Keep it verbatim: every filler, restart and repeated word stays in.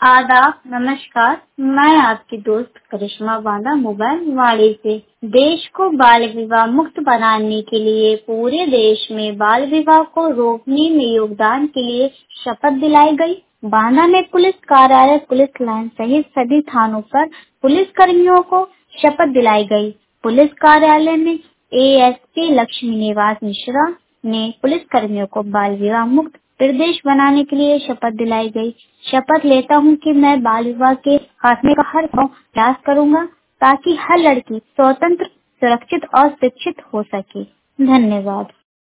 आदाब, नमस्कार। मैं आपकी दोस्त करिश्मा बांदा मोबाइल वाड़ी से। देश को बाल विवाह मुक्त बनाने के लिए पूरे देश में बाल विवाह को रोकने में योगदान के लिए शपथ दिलाई गई। बांदा में पुलिस कार्यालय, पुलिस लाइन सहित सभी थानों पर पुलिस कर्मियों को शपथ दिलाई गई। पुलिस कार्यालय में एएसपी लक्ष्मी निवास मिश्रा ने पुलिस कर्मियों को बाल विवाह मुक्त प्रदेश बनाने के लिए शपथ दिलाई गई। शपथ लेता हूँ कि मैं बाल विवाह के खात्मे का हर संभव प्रयास करूँगा ताकि हर लड़की स्वतंत्र, सुरक्षित और शिक्षित हो सके। धन्यवाद।